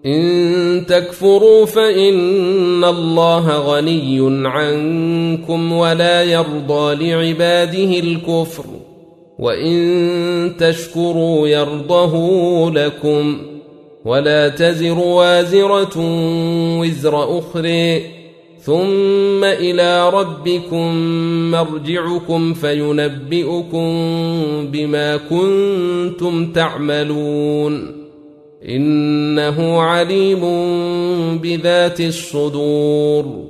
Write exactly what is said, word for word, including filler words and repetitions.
إن تكفروا فإن الله غني عنكم ولا يرضى لعباده الكفر وإن تشكروا يرضه لكم ولا تزر وازرة وزر أخرى ثم إلى ربكم مرجعكم فينبئكم بما كنتم تعملون إنه عليم بذات الصدور.